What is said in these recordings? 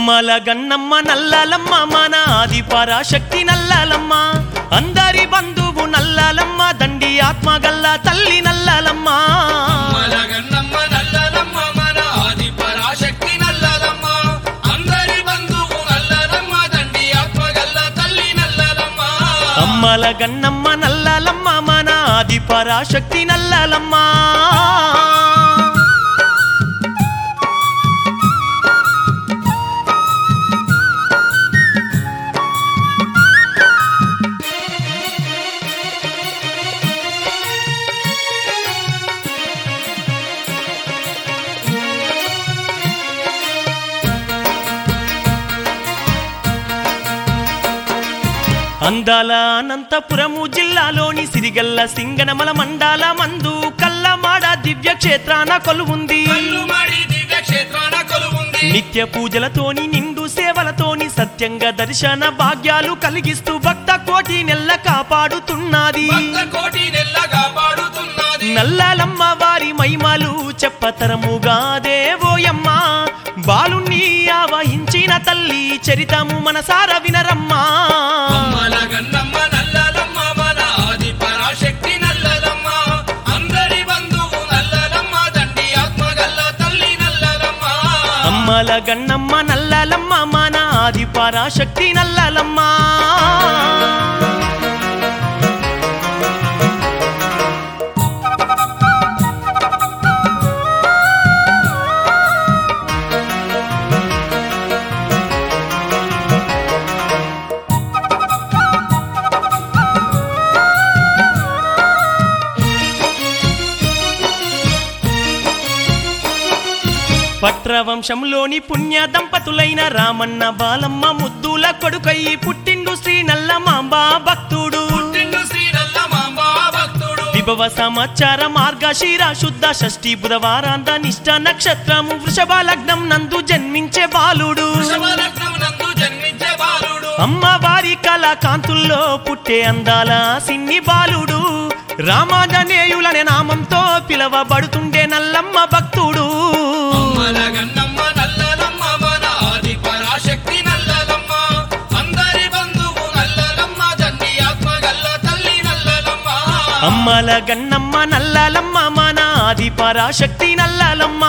అమ్మల గన్నమ్మ నల్లాలమ్మ మన ఆది పరాశక్తి నల్లాలమ్మ అందరి బంధువు నల్లాలమ్మ దండి ఆత్మగల్ల తల్లి నల్లాలమ్మ అమ్మల గన్నమ్మ నల్లాలమ్మ మన ఆది పరాశక్తి నల్లాలమ్మ అందరి బంధువు నల్లాలమ్మ దండి ఆత్మగల్ల తల్లి నల్లాలమ్మ అమ్మల గన్నమ్మ నల్లాలమ్మ మన ఆది పరాశక్తి నల్లాలమ్మ అందాల అనంతపురము జిల్లాలోని సిరిగల్ల సింగనమల మండల మందు కల్లమాడ దివ్య క్షేత్రాన కొలువుంది నిత్య పూజలతోని నిండు సేవలతోని సత్యంగా దర్శన భాగ్యాలు కలిగిస్తూ భక్త కోటి నెల్ల కాపాడుతున్నది నల్లాలమ్మ వారి మహిమలు చెప్పతరముగా దేవోయమ్మ బాలుని ఆవహించిన తల్లి చరితము మనసార వినరమ్మా అమ్మల గన్నమ్మ నల్లాలమ్మ మన ఆది పరాశక్తి నల్లాలమ్మ పట్రవంశంలోని పుణ్య దంపతులైన రామన్న బాలమ్మ ముద్దుల కొడుకయ్యి పుట్టిండు శ్రీ నల్లమాంబ భక్తుడు విభవ సమాచార మార్గశిర శుద్ధ షష్ఠి బుధవారాంత నిష్ఠ నక్షత్రము వృషభ లగ్నం నందు జన్మించే బాలుడు అమ్మవారి కళాకాంతుల్లో పుట్టే అందాల సిన్ని బాలుడు రామాంజనేయులనే నామంతో పిలవబడుతుండే నల్లమ్మ భక్తుడు అమ్మల గన్నమ్మ నల్లాలమ్మ మన ఆది పరాశక్తి నల్లాలమ్మ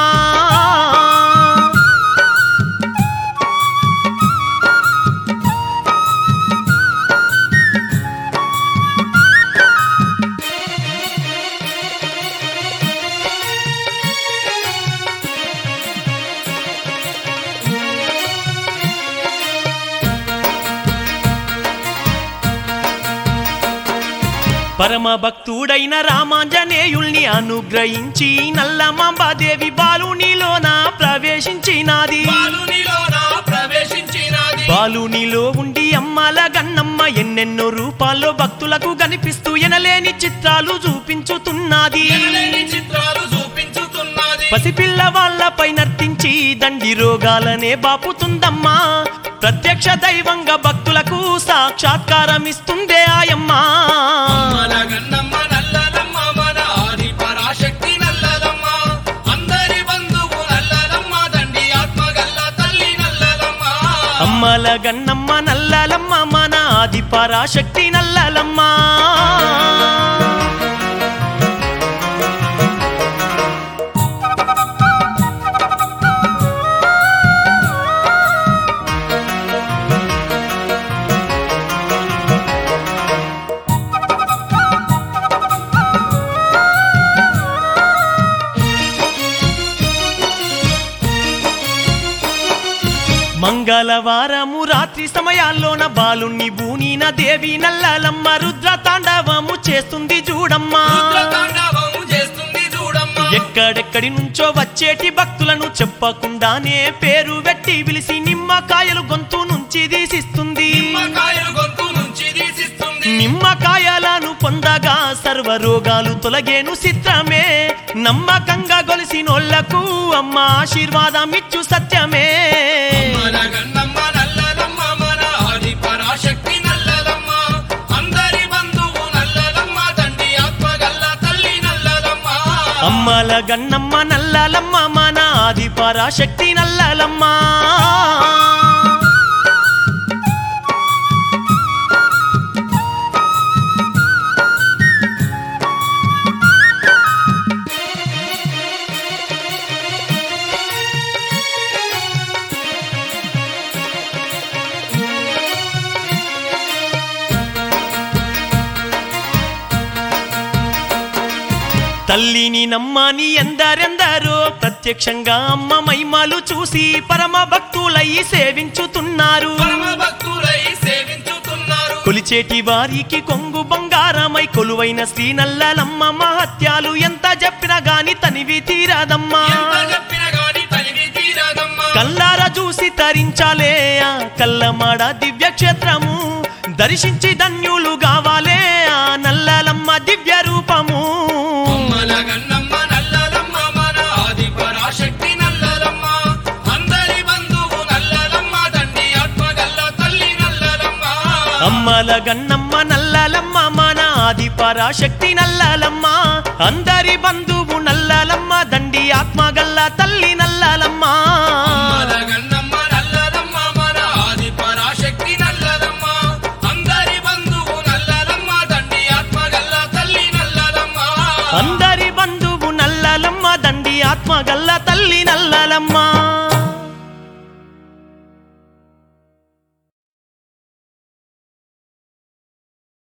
పరమ భక్తుడైన రామాంజనేయుల్ని అనుగ్రహించి నల్లమాంబాదేవి బాలునిలోన ప్రవేశించినాది బాలునిలో ఉండి అమ్మల గన్నమ్మ ఎన్నెన్నో రూపాల్లో భక్తులకు కనిపిస్తూ ఎనలేని చిత్రాలు చూపించుతున్నది పసిపిల్ల వాళ్ళపై నర్తించి దండి రోగాలనే బాపుతుందమ్మా ప్రత్యక్ష దైవంగా భక్తులకు సాక్షాత్కారం ఇస్తుందే ఆయమ్మ అమ్మల గన్నమ్మ నల్లాలమ్మ మన ఆది పరాశక్తి నల్లాలమ్మ మంగళవారము రాత్రి సమయాల్లోన బాలుణ్ణి బూనిన దేవి నల్లాలమ్మ రుద్ర తాండవము చేస్తుంది చూడమ్మా ఎక్కడెక్కడి నుంచో వచ్చేటి భక్తులను చెప్పకుండానే పేరు పెట్టి పిలిచి నిమ్మకాయలు గొంతు నుంచి తీసిస్తుంది నిమ్మకాయలను పొందగా సర్వ రోగాలు తొలగేను చిత్రమే నమ్మకంగా గొలిసినోళ్లకు అమ్మ ఆశీర్వాదం ఇచ్చు సత్యమే అమ్మ అమ్మల గన్నమ్మ నల్లలమ్మ మన ఆది పరాశక్తి నల్లలమ్మ తల్లిని నమ్మని ఎందరెందరో ప్రత్యక్షంగా అమ్మ మహిమలు చూసి పరమ భక్తులయ్యి సేవించుతున్నారు కొలిచేటి వారికి కొంగు బంగారమై కొలువైన శ్రీ నల్లలమ్మ మహత్యాలు ఎంత చెప్పినా గాని తనివి తీరదమ్మా కల్లార చూసి తరించాలే ఆ కల్లమాడ దివ్యక్షేత్రము దర్శించి ధన్యులు కావాలే ఆ నల్లలమ్మ దివ్య రూపము అమ్మల గన్నమ్మ నల్లలమ్మ మన ఆది పరాశక్తి నల్లలమ్మ అందరి బంధువు నల్లలమ్మ దండి ఆత్మగల్ల తల్లి నల్లలమ్మ అందరి బంధువు నల్లలమ్మ దండి ఆత్మగల్ల తల్లి నల్లలమ్మ